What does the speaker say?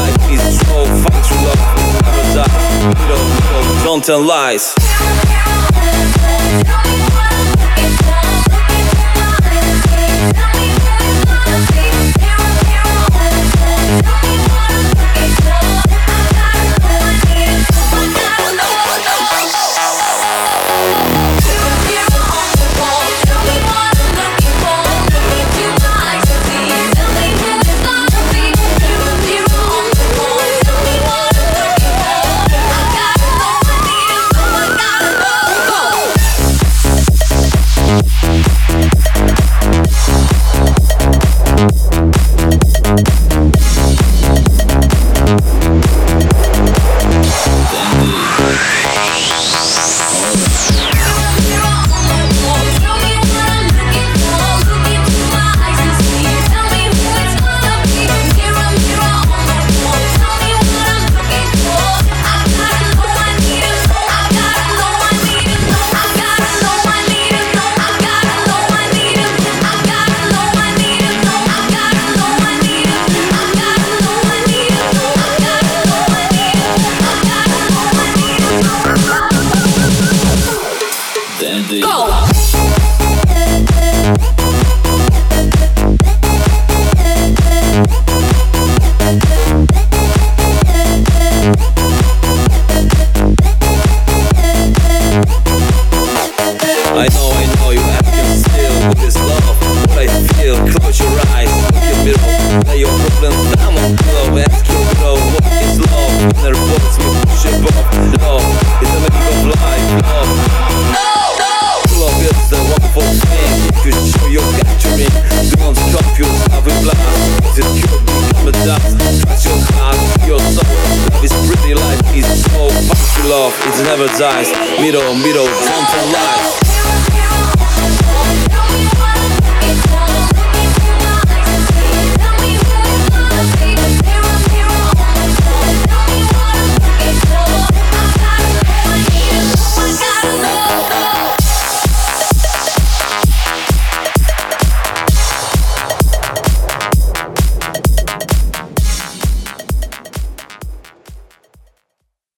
life is so fun to love. It's never die. Don't tell lies. I know you asking still, what is love? What I feel, close your eyes, look your mirror, lay your problems down on pillow, ask your girl, what is love? Inner voice, we push it above. Love is the meaning of life. Love is the wonderful thing. You could show your capturing. Don't stop yourself with blast. Is it pure, become a dust? Trust your heart, your soul. Love is pretty, life is so fun to love. It never dies. Middle, don't tell lies.